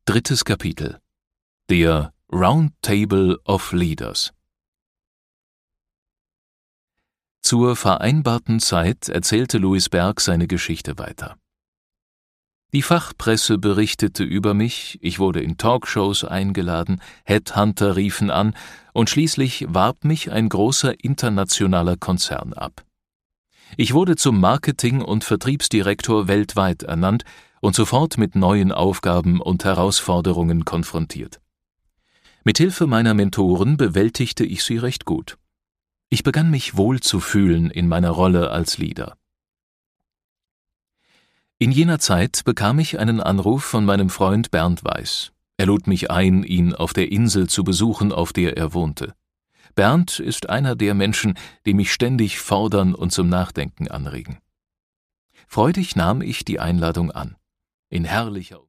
Drittes Kapitel: Der Round Table of Leaders. Zur vereinbarten Zeit erzählte Louis Berg seine Geschichte weiter. Die Fachpresse berichtete über mich, ich wurde in Talkshows eingeladen, Headhunter riefen an und schließlich warb mich ein großer internationaler Konzern ab. Ich wurde zum Marketing- und Vertriebsdirektor weltweit ernannt und sofort mit neuen Aufgaben und Herausforderungen konfrontiert. Mithilfe meiner Mentoren bewältigte ich sie recht gut. Ich begann mich wohl zu fühlen in meiner Rolle als Leader. In jener Zeit bekam ich einen Anruf von meinem Freund Bernd Weiß. Er lud mich ein, ihn auf der Insel zu besuchen, auf der er wohnte. Bernd ist einer der Menschen, die mich ständig fordern und zum Nachdenken anregen. Freudig nahm ich die Einladung an. In herrlicher